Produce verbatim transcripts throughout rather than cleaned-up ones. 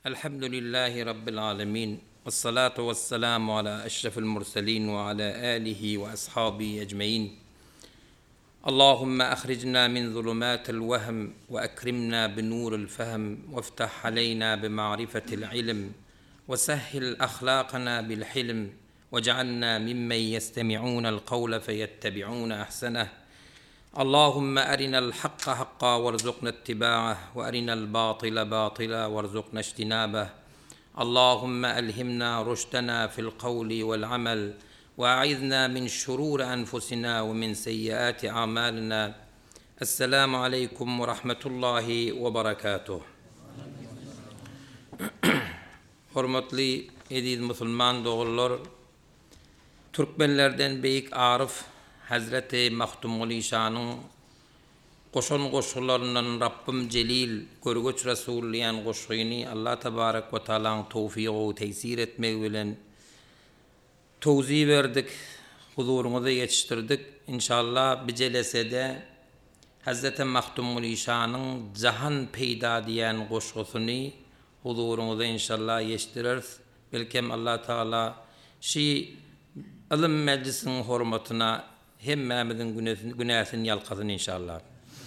Elhamdülillahi Rabbil alemin. Vessalatu vesselamu ala eşrefil murselin ve ala alihi ve ashabihi ecmaîn. Allahümme ahricna min zulumatil vehm ve ekrimna bi nuril fehm ve iftah aleyna bi ma'rifetil ilm ve sehhil ahlakana bil hilm ve cealna mimmen yestemi'unel kavle feyettebi'un ahseneh. اللهم أرنا الحق حقا وارزقنا اتباعه وأرنا الباطل باطلا وارزقنا اجتنابه اللهم ألهمنا رشدنا في القول والعمل وأعذنا من شرور أنفسنا ومن سيئات أعمالنا السلام عليكم ورحمة الله وبركاته. Hormatly ediz Müslüman doğullar, Türkmenlerden beyik Arif Hazreti Mahtumul İşan'ın koşun koşularından Rabbim Celil görgüç Resulüyen koşuyunu Allah Tebarek ve Teala'nın tevfiği tesir etmek bilen tevzi verdik, huzurunuza yetiştirdik. İnşallah bir celesede Hazreti Mahtumul İşan'ın Cahan Peyda diyen koşusunu huzurunuza inşallah yetiştiririz. Belki Allah Teala şi ilim meclisinin hürmetine hemmemizin günahsini yalkasın inşallah.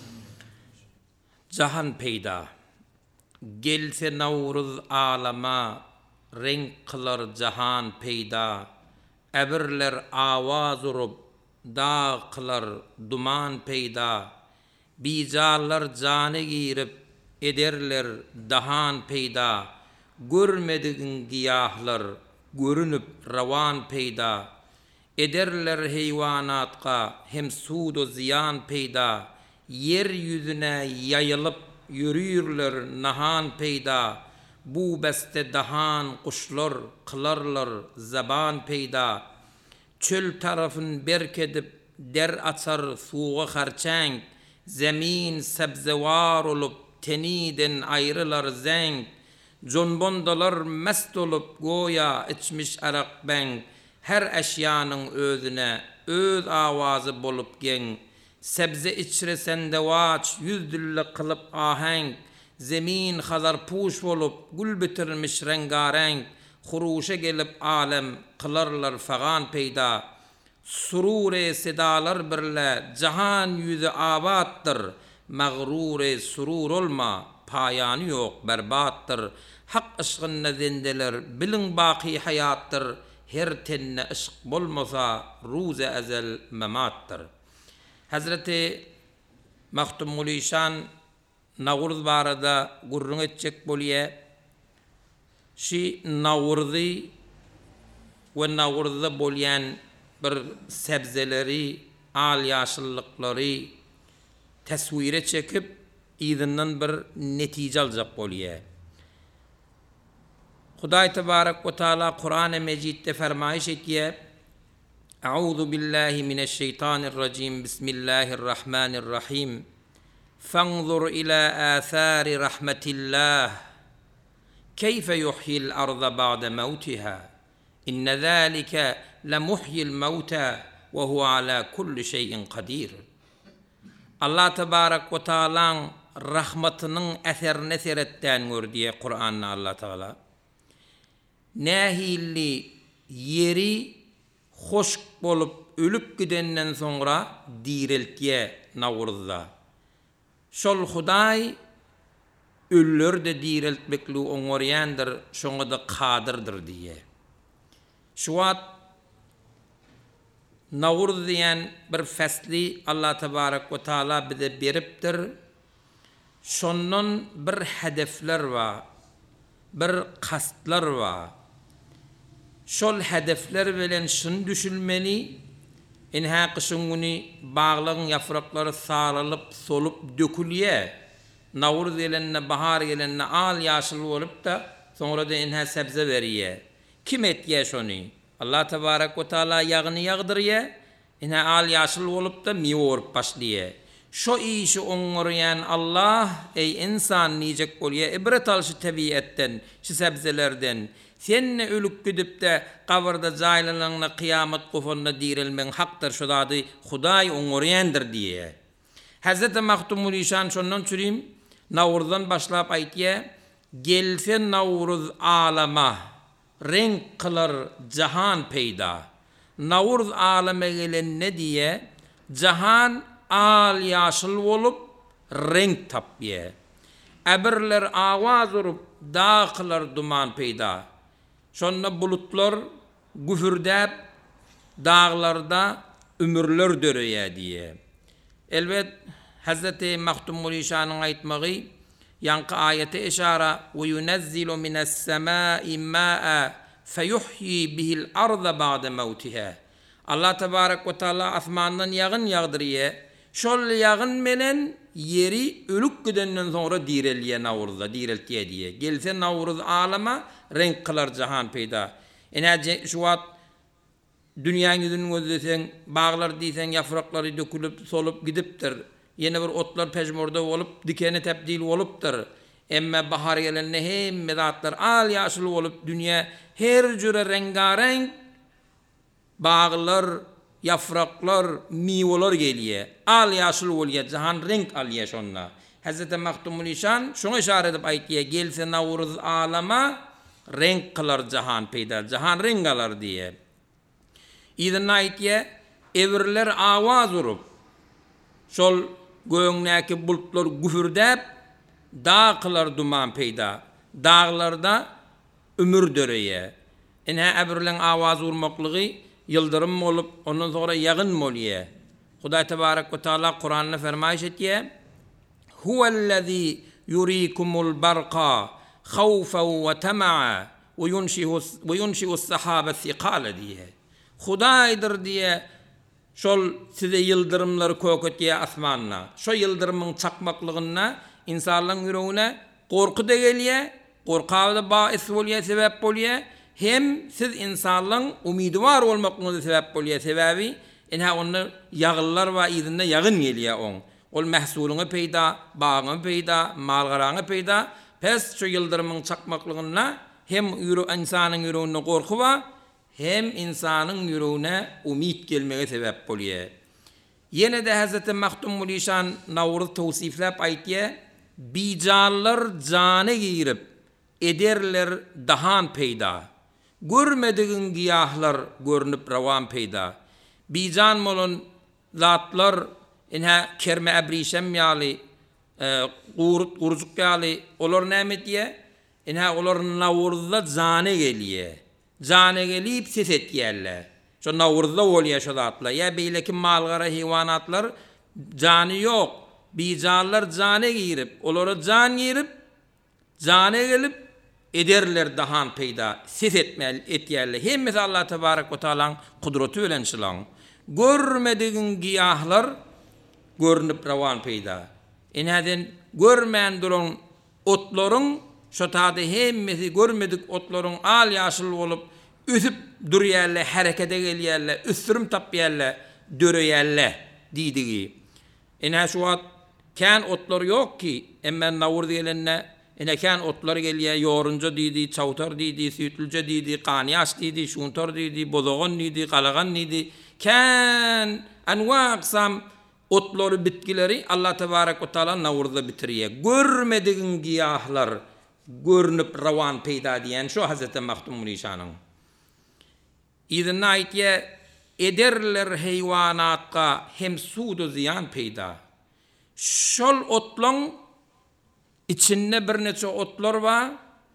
Cahan peyda. Gelse Navruz alama, renk kılar cahan peyda. Ebirler avaz urup, dağ kılar duman peyda. Bicalar canı girip, ederler dahan peyda. Görmediğin giyahlar, görünüp ravan peyda. Ederler heyvanatka hem sudu ziyan peyda. Yeryüzüne yayılıp yürüyürler nahan peyda. Bu beste dahan kuşlar kılarlar zaban peyda. Çöl tarafın berkedip der açar suğa harçang. Zemin sebzevar olup teniden ayrılar zenk. Conbondalar mest olup goya içmiş arak beng. Her eşyanın özüne öz avazı bolup gen. Sebze içresen de vaç yüzdülle kılıp aheng. Zemin hazar puş olup gül bitirmiş rengarenk. Huruşa gelip alem kılarlar fagan peyda. Surure sedalar birle cahan yüzü abattır. Mağrure surur olma payanı yok berbattır. Hak ışkınna zendeler bilin baki hayattır. Her tenne ışk bolmasa ruze ezel memattır. Hazreti Mahtumul İşan Navruz barada gurrun etcek bolye. Şi Navruz'ı ve Navruz'da bolyen bir sebzeleri, al yaşıllıkları tesvire çekip izinden bir netice alacak bolye. Huday Tebarek ve Teala Kur'an-ı Mecid'de fermayış etiye. Euzu billahi mineşşeytanirracim. Bismillahirrahmanirrahim. Fanzur ila athari rahmetillah. Keyfe yuhyil arda ba'de mevtiha. İnne zâlike lemuhyil mevta ve huve ala kulli şeyin kadir. Allah Tebarek ve Teala'nın rahmetinin eserine seyretten gör diye Kur'an'la Allah Teala. Nehilli yeri hoşk bolup ölüp gidenden sonra diriltye Navruz'da. Şol Huday ölür de diriltmekli oňoryandyr, şoňa da kadyrdyr diye. Şuat Navruz diýen bir fesli Allah Tebarek ve Teala bize beripdir. Şondan bir hedefler var, bir kastlar var. Şol hedefler bilen şunu düşünmeli, enha kışın günü bağlığın yaprakları sarılıp, solup, dökülüye, Navruz gelenine, bahar gelenine al yaşıl olup da sonra da enha sebze veriye. Kim etiye şunu? Allah Tebarek ve Teala yağını yağdırıye, enha al yaşıl olup da miyorup başlıye. Şu işi oňoryan Allah, ey insan niyecek bolye, ibret al şu tabiatten, şu sebzelerden. Sen ne ölüp gidip de kabarda zaylalarına kıyamet kufonuna dirilmen haktır şu dadı Huday oňoryandyr diye. Hazreti Mahtumul İşan şondan çürüyüm, Navruz'dan başlap aytiye, Gelse Navruz alama renk kılar cahan peyda. Navruz aleme gelen ne diye? Cahan al yaşıl olup renk tapye. Ebirler avaz urup dağ kılar duman peyda. Şonna bulutlar güfürdep dağlarda ömürler dörüye diye. Elbet Hazreti Mahtumul İşan'ın aytmağı yankı ayete işara ve yunezzilu mines semai ma'a feyuhyi bihil arda ba'de mevtiha. Allah tebarek ve teala asmandan yağın yağdırıya. Şol yağın menen yeri ölük gidenden sonra direliye Navruz'da direltiye diye. Gelse Navruz alama renk kılar cahan peyda. Ene şu vat dünyanın yüzünün özlesen, bağlar diysen yaprakları dökülüp solup gidiptir. Yeni bir otlar pejmurda olup dikene tebdil oluptur. Emme bahar gelenine hem medatlar al yaşıl olup dünya her cüre rengarenk bağlar, yapraklar, mivolar geliyor. Al yaşıl oluyor, cahan renk alıyor şonla. Hazreti Mahtumul İşan şunu işaret edip aytiye gelse Navruz alama renk kılar cahan peyda, cahan renk alır diye. İdin aytiye evirler avaz urup şol göğündeki bulutlar güfürdep dağ kılar duman peyda. Dağlarda ömür döreye. Ene ebirlen avaz urmaklığı yıldırım olup ondan sonra yağın oluyor. Huday Tebarek ve Teala Kur'an'ını fermayış etiye. Huvellezî yurikumul barqa khawfen ve tema'a ve yunşi'us sahâbe thikâle diye. Hudaydır diye şol size yıldırımları köketiye asmanına. Şo yıldırımın çakmaklığına insanların yüreğine korku da geliyor. Korkağı da bais oluyor, sebep oluyor. Hem siz insanların umidvar olmaklığı sebep oluyor sebebi. Enha onu yağıllar ve izinde yağın geliyor on. Ol mehsulunu peyda, bağını peyda, malgaranı peyda. Pes şu yıldırımın çakmaklığına hem insanın yüreğine korku var. Hem insanın yüreğine umid gelmeye sebep oluyor. Yine de Hazreti Mahtumul İşan Navruz tavsiflep aytiye, bicanlar canı girip ederler dahan peyda. Görmediğin giyahlar görünüp ravan peyda. Bican molun zatlar inha kerme abrişem yali, qurut qurcuk yali olur nemet diye, inha olur Navruz'da canı geliyor. Canı gelip ses etkiyerler. Şu Navruz'da oluyor şu zatlar. Ya beyleki malgara hayvanatlar canı yok. Bicanlar canı girip, onlara can girip, canı gelip ederler dahan peyda. Ses etmel etkiyerler. Hem mesela Allah Tebarek ve Teala'nın kudreti ölen şılan. Görmediğin giyahlar görünüp ravan peyda. Enheden görmeyen durun otların şu tadı hemmesi görmedik otların al yaşıl olup üsüp duruyerle, harekete geliyerle, üstürüm tapyerle, dörüyerle diydiği. Ene şu an kan otlar yok ki, emmen Navruz gelenine, ene kan otlar geliyor, yorunca diydi, çavtar diydi, sütülce diydi, kanyaş diydi, şuntar diydi, bozoğun diydi, kalağan diydi. Kan anva aksam otları, bitkileri Allah Tebarek ve Teala Navruz'da bitiriyor. Görmediğin giyahlar görünüp ravan peyda diyen şu Hazreti Mahtumul İşan'ın. İzin aytiye ederler hayvanatka hem sudu ziyan peyda. Şol otlun içinde bir neçe otlar var.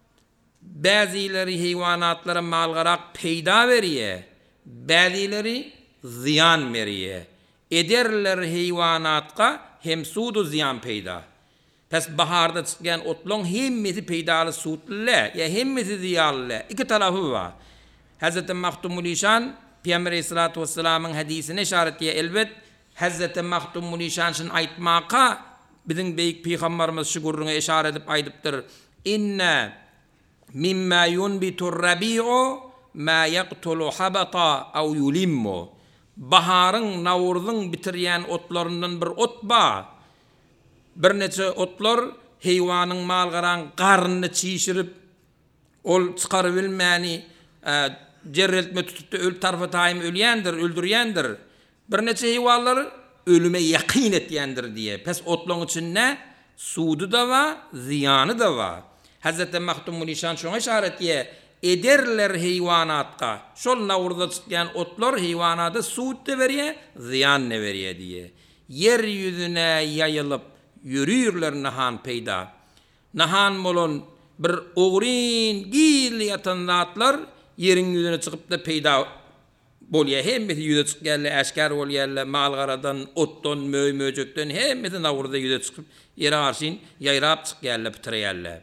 Bazıları hayvanatlara malgarak peyda veriyor. Bazıları ziyan veriyor. Ederler hayvanatka hem sudu ziyan peyda. Pes baharda çıkan otlun hemmesi peydalı suutlu ya hemmesi ziyalı. İki tarafı var. Hazreti Mahtumul İşan Peygamber Aleyhissalatu vesselam'ın hadisine işaret diye elbet Hazreti Mahtumul İşan'ın aytmaka bizim büyük peygamberimiz şuguruna işaret edip aytıptır. İnne mimma yunbitur rabi'u ma yaqtulu habata aw yulimmu. Baharın, Navruz'un bitiriyen otlarından bir ot ba. Bir neçe otlar hayvanın malgaran karnını çiğşirip ol çıkarıbilmeni e, cerreltme tutup da öl tarafı taim ölyendir, öldüryendir. Bir neçe hayvanlar ölüme yakin etyendir diye. Pes otlun içinde sudu da var, ziyanı da var. Hazreti Mahdumul İşan şoňa işaret ýe ederler heýwanatka. Şol nawurda çykýan otlar heýwanata suwt da berýär, ziyan ne berýär diye. Yer ýüzüne ýayılıp yürüýürler nahan peýda. Nahan bolan bir ogrin gil ýatan zatlar ýeriň ýüzüne çykyp da peýda bolýar. Hemmeti ýüze çykýarlar, äşkär bolýarlar, malgaradan, otdan, möýmöjekden hemmeti nawurda ýüze çykyp ýere garşyn ýaýrap çykýarlar, bitirýärler.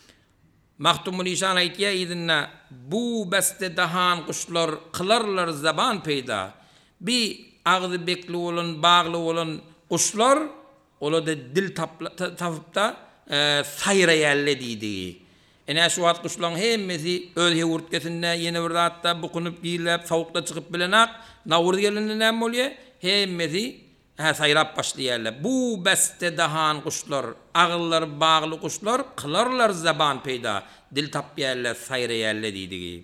Mahdumul İşan aýtýar idinna bu beste dahan kuşlar kılarlar zaban peýda. Bir ağzı bekli bolan, bagly bolan kuşlar olada dil tapyp da e, saýraýarlar diýdi. Ene şu wagt kuşlaryň hemmesi öz hewurtkesinde ýene bir zatda bukunup giýilip sowukda çykyp bilenak nawur gelende näme bolýar? Hemmesi ha saýrap başlaýarlar. Bu beste dahan kuşlar, agyllar bagly kuşlar kılarlar zaban peýda, dil tapýarlar, saýraýarlar diýdi.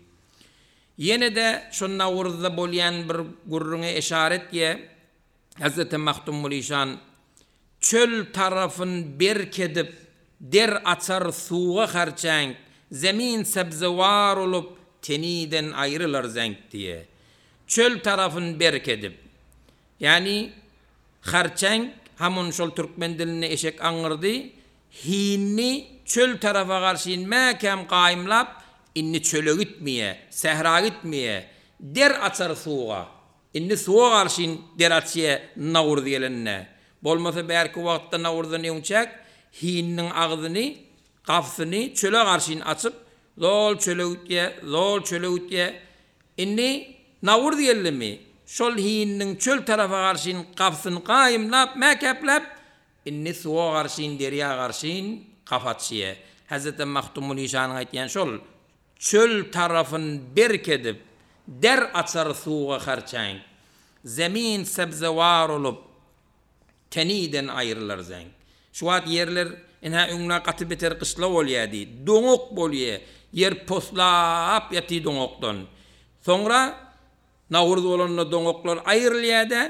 Ýene de şu nawurda bolýan bir gurruna işaret ýe Hazreti Mahdumul İşan çöl tarafyn berkedip der açar suwa harçang, zemin sebzewar olup teniden ayrılar zenk diye. Çöl tarafın berkedip, yani harçang hamun şol Türkmen diline eşek aňyrdy, hinni çöl tarafa garşyn mäkem gaýymlap, inni çöle gitmeye, sehra gitmeye, der açar suwa, inni suwa garşyn der açye nawur diýelenne. Bolmasa belki wagtda nawurdan ýonçak, hinnin ağzını, kafsını çöle garşyn açıp, zol çöle gitye, zol çöle gitye, inni nawur diýelimi? Şol hinnin çöl tarafa garşyn kafsyny gaýymlap, mäkeplep, inni suwa garşyn, derýa garşyn kafatçıya. Hazreti Mahdumul İşan aýtýan şol, çöl tarafyn berkedip, der açar suwa harçang, zemin sebzewar olup, teniden aýrylar zeng. Şu wagt yerler enha öňüne gaty beter kışla bolýardy, doňok bolýar, yer poslap ýaty doňokdan. Soňra nawurda bolan doňoklar aýrylýar-da,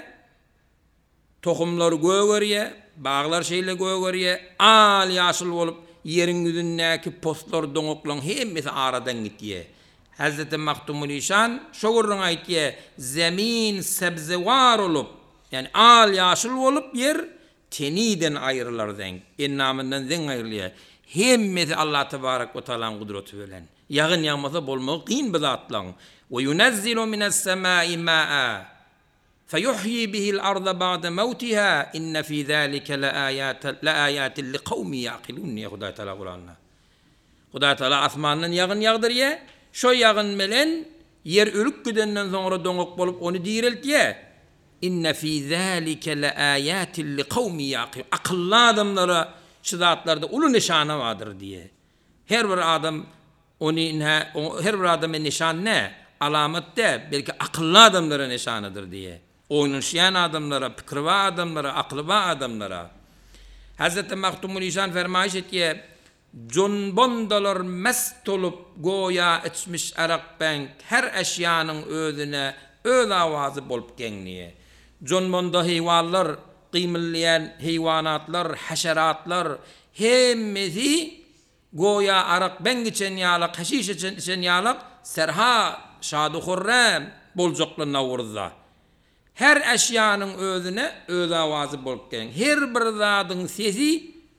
tohumlar göwerýär, baglar şeýle göwerýär, al ýaşyl bolup ýeriň ýüzündäki postlar doňoklaryň hemmesi aradan gitýär. Hazreti Mahdumul İşan şo gurrun aýtýar, zemin sebzewar olup, yani al ýaşyl bolup yer teniden ayrılar denk. En namından den ayrılıyor. Hemmeti Allah tebarek ve teala'nın kudreti bilen. Yağın yağmasa bolmagy qyn bir zatlan. Ve yunezzilu mines semai ma'a feyuhyi bihil arda ba'de mevtiha inne fi zalika laayatin liqawmin yaqilun ya Hudaý Taala Kur'an'da. Hudaý Taala asmandan yağın yağdırýar. Şo yağın bilen yer ölüp gidenden soňra doňok bolup onu diýreltýär. İnne fi zalika laayatin liqawmin yaqilun. Akıllı adamlara şu zatlarda ulu nişana vardır diye. Her bir adam onu her bir adamın nişan ne? Alamet de belki akıllı adamlara nişanıdır diye. Oynuşyan adamlara, pikirva adamlara, aklıva adamlara. Hazreti Mahdumul İşan fermayiş etkiye, Conbondalar mest olup goya içmiş arak bank her eşyanın özüne öz avazı bolup genliye. Conbonda heyvanlar, qıymilliyen heyvanatlar, haşeratlar hemmesi goya arak bank için yalak, haşiş için yalak serha şadı hurram bolcaklı navurda. Her eşyanın özüne öz avazı bolup genliye. Her bir zadın sesi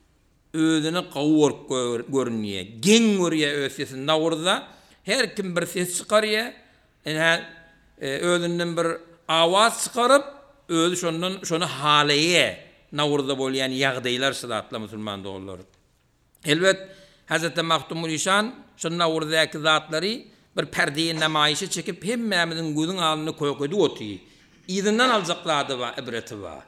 özüne qawurk görünýär. Gen görýär öz sesini nawurda. Her kim bir ses çykarýar, ene özünden bir awaz çykaryp, özü şondan şonu halaýar. Nawurda bolýan ýagdaýlar şadatla musulman doglar. Elbet Hazreti Mahdumul İşan şu nawurdaky zatlary bir perdeýe namaýyşy çekip hemmämiziň gözüň alnyny koýdy oty. İzinden aljaklady we ibreti we.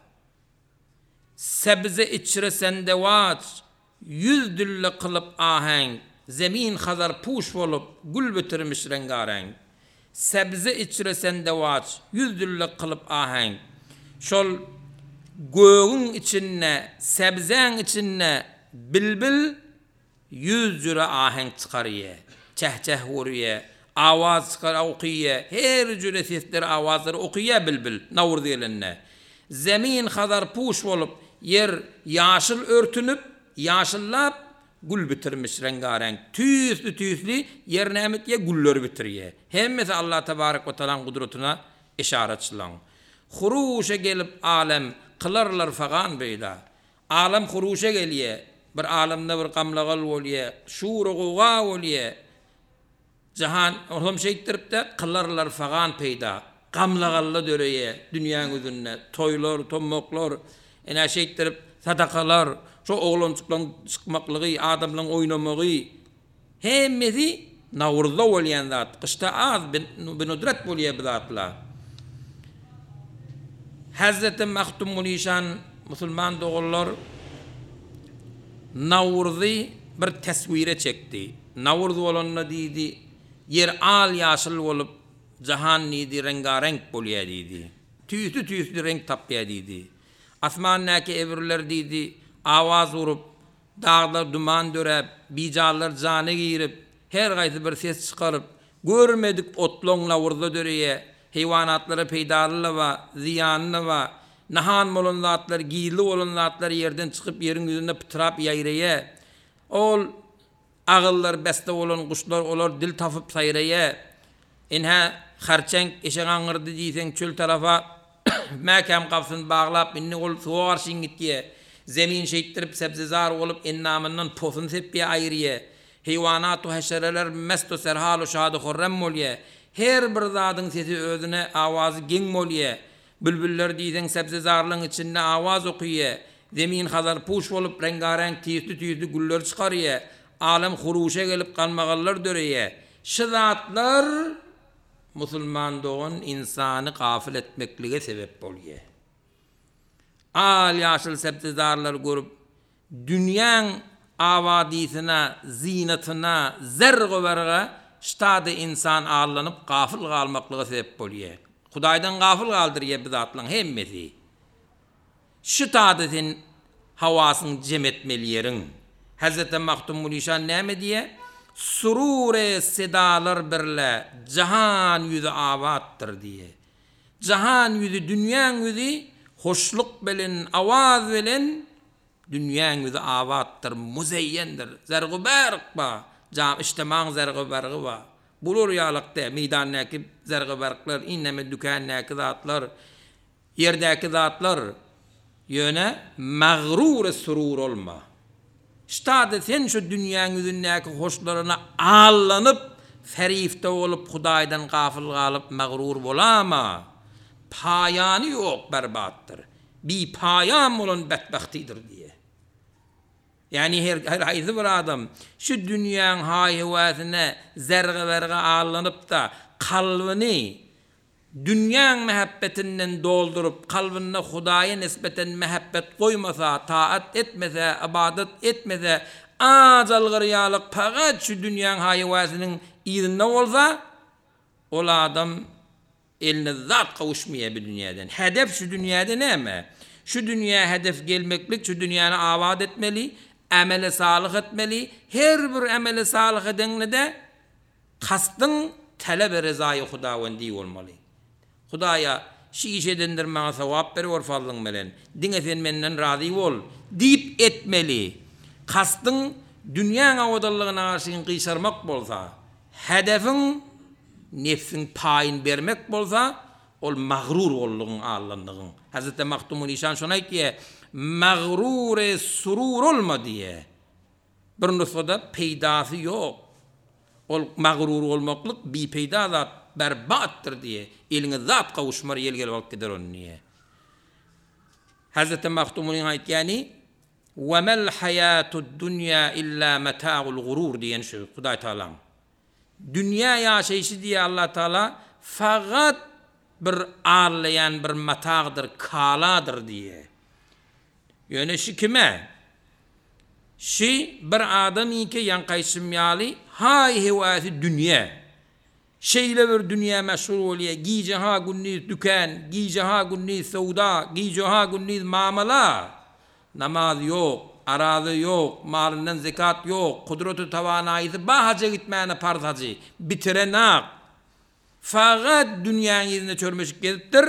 Sebze içre sende vaç, yüz dülle kılıp aheng, zemin hazar puş olup, gül bitirmiş rengareng. Sebze içre sende vaç, yüz dülle kılıp aheng. Şol göğün içinne, sebzen içinne bilbil, yüz jüre aheng çıkarıye, çehçeh vuruye, avaz çıkar okuye, her jüre sesler avazları okuye bilbil, nawur diyelinne. Zemin hazar puş olup, yer yaşıl örtünüp, yaşıllap, gül bitirmiş rengarenk. Tüyüslü tüyüslü yerine emet ye güller bitiriye. Hemmesi Allah tebarek ve teala'nın kudretine işaretçilan. Huruşa gelip alem kılarlar fagan beyla. Alem huruşa geliye. Bir alemde bir kamlagal bolye, şuuru guga bolye. Jahan oğlum şeytirip de kılarlar fagan peyda. Kamlagalla döreye, dünyanın üzünne, toylar, tommoklar, ene şeytirip sadakalar, şu oğlumçuklan çıkmaklığı, adamlan oynamağı, hemmesi navurda bolyan zat. Kışta az binudret bolye bizatla. Hazreti Mahtumul İşan Müslüman doğullar Navruz'u bir tasvire çekti. Navruz olanla dedi, yer al yaşıl olup, cahan nidi rengarenk bolya dedi. Tüyüsü tüyüsü renk tapya dedi. Asmannaki evriler dedi, avaz vurup, dağlar duman dörep, bicalar canı girip, her gaysi bir ses çıkarıp, görmedik otlong Navruz'da döreye, hayvanatları peydalı va, ziyanlı va, nahan molun zatlar, giyli olun zatlar yerden çıkıp yerin yüzünde pıtrap yayreye, ol ağıllar beste olan kuşlar olar dil tafıp sayreye, inha harçenk eşe ağırdı diysen çöl tarafa mekam kapsın bağlap inni ol suğa karşın gittiye, zemin şeyittirip sebzezar olup innamından posun seppiye ayrıye, hayvanat-u haşereler mesto serhal-u şadı horrem molye, her bir zadın sesi özüne avazı gen molye, bülbüller diysen sebzezarlığın içinde avaz okuyor. Zemin hazar puş olup rengarenk tüyüslü tüyüslü güller çıkarıyor. Alem huruşa gelip kalmağallar döreye. Şu zatlar Müslüman doğun insanı gafil etmekliğe sebep oluyor. Al yaşıl sebzezarlar görüp dünyanın avadisine, zinetine, zergı verge ştadı insan ağırlanıp gafil kalmaklığa sebep oluyor. Hudaydan gafil kaldır ya bizatlan hemmesi. Şu tadetin havasını cem etmeli yerin. Hazreti Mahtumul İşan ne diye? Surure sedalar birle cahan yüzü avattır diye. Cahan yüzü, dünyanın yüzü hoşluk belin, avaz belin dünyanın yüzü avattır, muzeyyendir. Zergu berk ba. Cam içtiman zergu bergi ba. Bulur yalıkta meydandaki zergi berkler, inneme dükannaki zatlar, yerdeki zatlar yöne mağrur surur olma. İşte sen şu dünyanın yüzündeki hoşlarına allanıp, ferifte olup, Hudaydan gafil kalıp, mağrur bolama. Payanı yok, berbattır. Bir payan olan bedbahtidir diye. Yani her, her hayzi bir adam, şu dünyanın hayvasına zerge verge allanıp da, kalbini, dünyanın mehabbetinden doldurup kalbine Hudaya nispeten mehabbet koymasa, taat etmese, ibadet etmese, azal gıriyalık fakat şu dünyanın hayvasının iyiliğinde olsa, o adam eline zat kavuşmaya bir dünyadan. Hedef şu dünyada ne mi? Şu dünyaya hedef gelmeklik, şu dünyanı avad etmeli, amele salih etmeli, her bir amele salih edenle de kastın talep-i rızayı Hudavendi olmalı. Hudaya şu işe dendirmeye sevap veriyor fallın melen. Dine sen menden razı ol. Deyip etmeli. Kastın dünyanın avadallığına karşın kıysarmak bolsa, hedefin nefsin payın vermek bolsa, ol mağrur olluğun ağırlandığın. Hazreti Mahtumul İşan şuna ki, mağrur-e surur olma diye. Bir nüsfada peydası yok. Ol mağrur olmaklık bir peyda zat berbattır diye. Eline zat kavuşmar yel gel vakit eder onu niye. Hazreti Mahtumul İşan yani وَمَا الْحَيَاتُ الدُّنْيَا إِلَّا مَتَاعُ الْغُرُورِ diyen şu Huday Teala'm. Dünya yaşayışı diye Allah Teala fakat bir ağırlayan bir matağdır, kaladır diye. Yani şu kime? Şu bir adam ki yankayışım yali hay hevası dünya. Şeyle bir dünya meşhur oluyor. Giyce ha günniz dükkan, giyce ha günniz sevda, giyce ha günniz mamala. Namaz yok, arazi yok, malından zekat yok, kudreti tavanayızı bahaca gitmeyene farz hacı. Bitirenak. Fakat dünyanın yerine çörmeşik geziptir.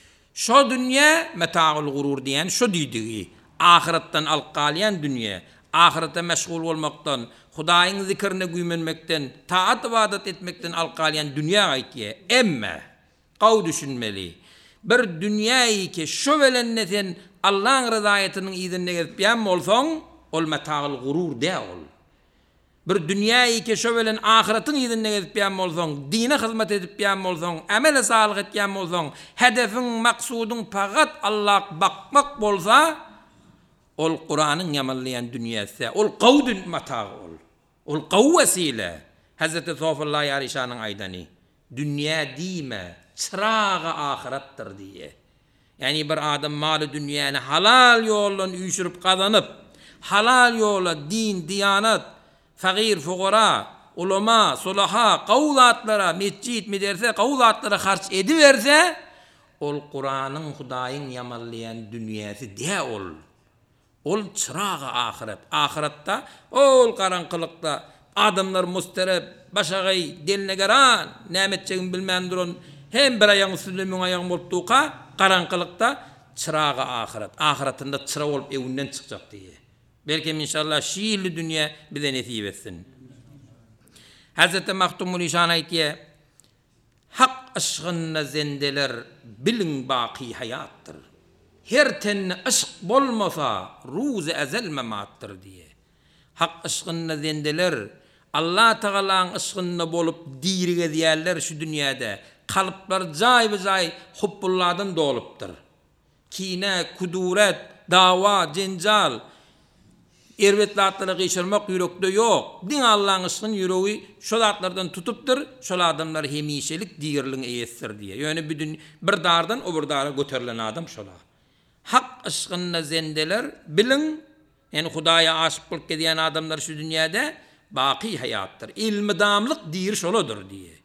Şu dünya meta'ul gurur diyen şu dediği. Ahiretten alqalayan dünya. ahirete meşgul bolmaktan, Hudaýyň zikirine güýmenmekden, taat ibadat etmekden alqalyan dünýä aýtýa. Emme gaw düşünmeli. Bir dünýäyi ki şo belenneten Allah'ın rızayetynyň izine gitmeýän bolsaň, ol metaal gurur däl. Bir dünýäyi ki şo belen ahiretin izine gitmeýän bolsaň, dine hyzmat edipýän bolsaň, amele salyh etýän bolsaň, hedefin, maksudyň pagat Allah bakmak bolsa, ol Kur'anyň ýamanlaýan dünýäsi, ol gawdyn metaal ol. Ol gaw wesile. Hazreti Sofullah Yarişanyň aýdany, dünýä diýme, çıragy ahiretdir diýe. Yani bir adam maly dünýäni halal ýollan üýşürip kazanyp, halal ýola din, diyanat, fagir, fugara, ulama, sulaha, qawlatlara, mescid, medrese, qawlatlara harç ediberse, ol Kur'anyň Hudaýyň ýamanlaýan dünýäsi dä ol. Ol çıragy ahiret. Ahiretde ol garaňkylykda adamlar musterep, başagay, deline garan, nämetçegin bilmän duran, hem bir aýaň üstünde müň aýaň bolup tuqa, garaňkylykda çıragy ahiret. Ahiretinde çıra bolup ewinden çykjak diýe. Belki inşallah şiirli dünýä bize nesip etsin. Hazreti Mahtumul İşan aýtýar, hak aşkyna zendeler bilin baqi hayatdır. Her tenne aşk bolmasa ruzi ezel mematdır diye. Hak aşkyna zendeler Allah Taala'nın aşkyna bolup dirige diýerler şu dünýäde. Kalyplar jaý-jaý hubbullardan dolupdyr. Kine, kuduret, dawa, jenjal, erwetlatlygy geçirmek ýürekde ýok. Din Allah'ın aşkyny ýüregi şol zatlardan tutupdyr, şol adamlar hemişelik diýerliň eýesdir diye. Ýöne bir bir dardan o bir dara göterilen adam şola. Hak aşkyna zendeler bilin, yani Hudaýa aşyk bolup gidýän adamlar şu dünýäde baqi hayatdır. İlmi damlyk diýir şoladyr diye.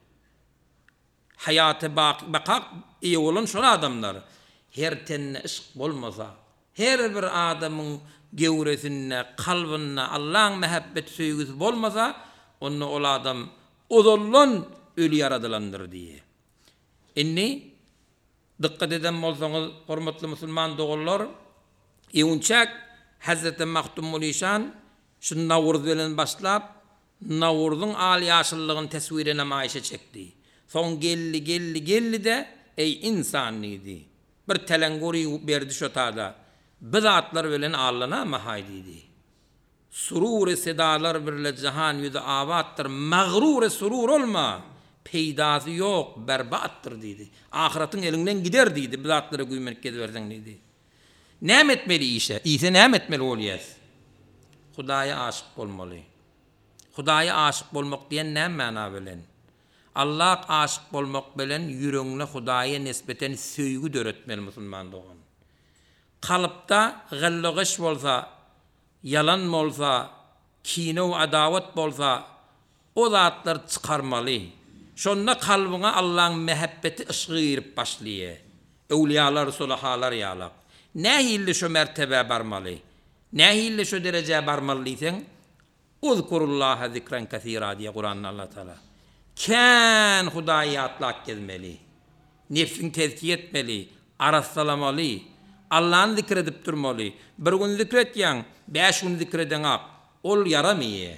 Hayaty baqi baqak iyi olan şol adamlar. Her tenne aşk bolmasa, her bir adamyň gewresinde, kalbinde Allah'ın mehabbet söýgüsi bolmasa, onu ol adam ozollan ölü yaradılandır diye. Inni dikkat eden bolsaňyz, hormatly musulman dogallar, eýunçak Hazreti Mahtumul İşan şu Nawruz bilen başlap, Nawruzyň al ýaşyllygyny teswire namaýşa çekdi. Soň gelli gelli gelli de ey insan idi. Bir telengori berdi şo tada. Bidatlar bilen Allah'a mahaydidi. Surur sedalar birle jahan ýüze awattır. Magrur surur olma. Peýdasy ýok, berbattır diýdi. Ahiretin elinden gider diýdi. Bidatlara güýmenip gediberseň diýdi. Näme etmeli işe? Ise näme etmeli bolýas? Hudaýa aşyk bolmaly. Hudaýa aşyk bolmak diýen näme mana bilen? Allah aşyk bolmak bilen ýüregiňe Hudaýa nisbeten söýgü döretmeli musulman dogan. Kalıpta gallagış bolsa, yalan bolsa, kine we adawat bolsa, o zatlar çykarmaly. Şonda kalbyňa Allah'ın mehabbeti ışığı girip başlaýar. Ewliyalar, sulahalar ýalap. Nähille şo mertebe barmaly? Nähille şo derejä barmaly diýsen, uzkurullaha zikran kesira diýe Kur'an Allah Taala. Kän Hudaýy atlak gelmeli. Nefsini tezkiye etmeli, arassalamaly. Allah'ın zikredip durmaly. Bir gün zikretýän, beş gün zikredeňak, ol yaramyýar.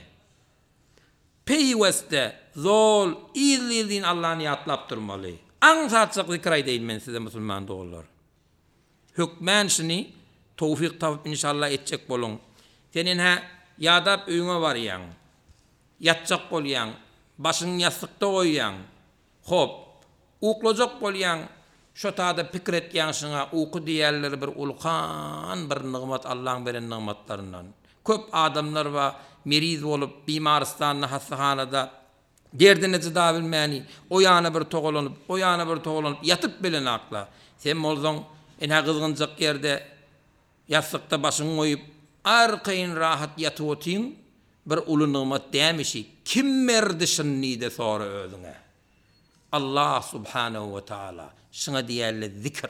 Peýweste zol izlidin Allah'ny ýatlap durmaly. Aňsatçyk zikr aýdyn men size musulman dogallar. Hükmen şini tawfik tapyp inşallah etjek bolun. Senin ha ýadap öýüňe barýan, ýatjak bolýan, başyň ýastykda goýýan, hop, uklajak bolýan, şo tada pikir etýän şuna uku diýerleri bir ulkan bir nygmat Allah'ın beren nygmatlaryndan. Köp adamlar we meriz bolup bimaristanda, hastahanada derdine çyda bilmäni, o ýana bir togalanyp, o ýana bir togalanyp ýatyp bilen akla. Sen bolsaň ene gyzgynjak ýerde ýastykda başyň goýup arkaýyn rahat ýatyp otyň, bir uly nygmat dämişi. Kim berdi şunny de sonra özüňe? Allah subhanahu wa taala. Şuna diýerli zikr.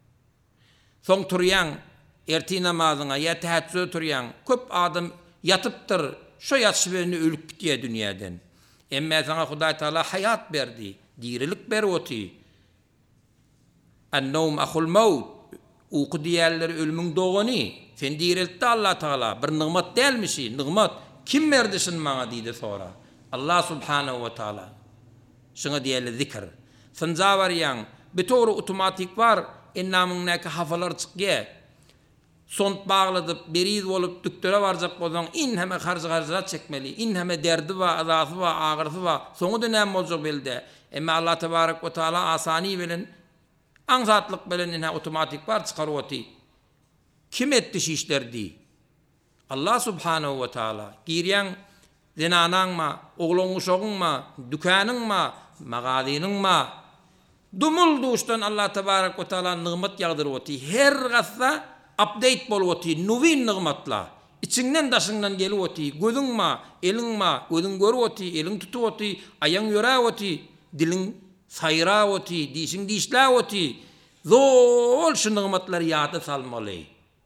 Soň turýan, erti namazyna ýa täheccüd turýan, köp adam ýatypdyr, şo ýatşybyny ölüp gitýär dünýäden. Emme sana Hudaý Taala hayat berdi, dirilik berýär. An-nawm ahul maut. Uku diýerleri ölümüň dogany. Sen diýereldi Allah Taala bir nigmat dälmişi, nigmat kim berdi şun maňa diýdi sonra. Allah subhanahu wa taala. Şuna diýeli zikr. Sınja var ýaň, betoğru otomatik var, ennamyňnäki hafalar çykýa. Sont bağladyp, beriz bolup düktöre barjak bolsaň, in heme harj-harjat çekmeli, in heme derdi we azasy we agyrysy we soňu da näme boljak belde. Emma Allah tebarek we taala asany bilen, aňsatlyk bilen ine otomatik var çykarypdy. Kim etdi şu işlerdi? Allah subhanahu wa taala. Girýän zenanaňma, ogluň uşagyňma, dükanyňma, magazynyňma dumul duşdan Allah tebarek we taala nigmat ýagdyrypdy. Her gassa update bolupdy, nowin nigmatla. İçinden daşyňdan gelipdy, gözüňma, eliňma, gözüň görüpdy, eliň tutupdy, aýaň ýöräpdy, diliň saýrapdy, dişiň dişläpdy. Zol şu nigmatlar ýada salmaly.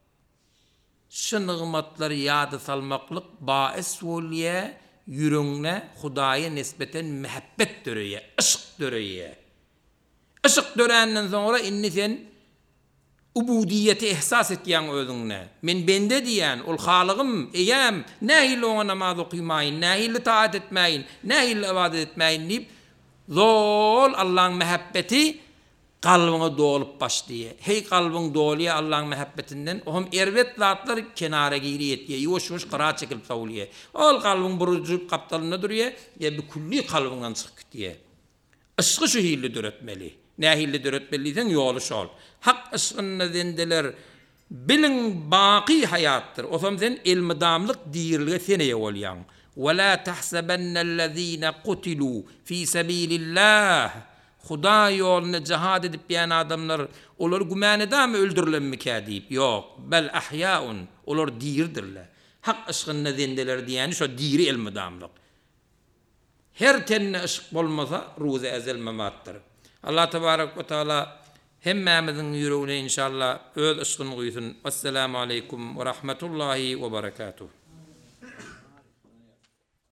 Şu nigmatlar ýada salmaklyk baýs bolýa, ýüregiňe Hudaýa nisbeten mehabbet döreýe, ışık döreýe. Işık dörenden sonra inni sen ubudiyeti ihsas etýän özüňne. Men bende diýen, ol halygym, eýem, nähili oňa namaz okuýmaýyn, nähili taat etmäýin, nähili ibadet etmäýin diýip, zol Allahyň mehabbeti kalbyňa dolup başlaýar. Hey kalbyň dolýar Allahyň mehabbetinden, ohm erwet zatlar kenara giri etýär, ýoş-ýoş qara çekilip sawlýar. Ol kalbyň burujup kaptalyna durýar, ýa bu kulli kalbyňdan çykyp gitýär. Işığı şu hili döretmeli. Ne hili döretmeliysen yolu şol. Hak ışığını zendeler bilin baki hayattır. O zaman sen ilmidamlık diyirliğe seneye olyan. وَلَا تَحْسَبَنَّ الَّذ۪ينَ قُتِلُوا ف۪ي سَب۪يلِ اللّٰهِ Huda yoluna cihad edip yani adamlar olur gümaneda mı öldürülenmek deyip. Yok. Bel ahyaun. Olur diyirdirler. Hak ışığını zendeler diyeni şu diri ilmidamlık. Her tenne ışık bolmasa ruze ezel memattır. Allah tebarek ve taala hemmemizin yüreğine inşallah öz ışığını koysun. Vesselamu aleykum ve rahmetullahi ve berekatuhu.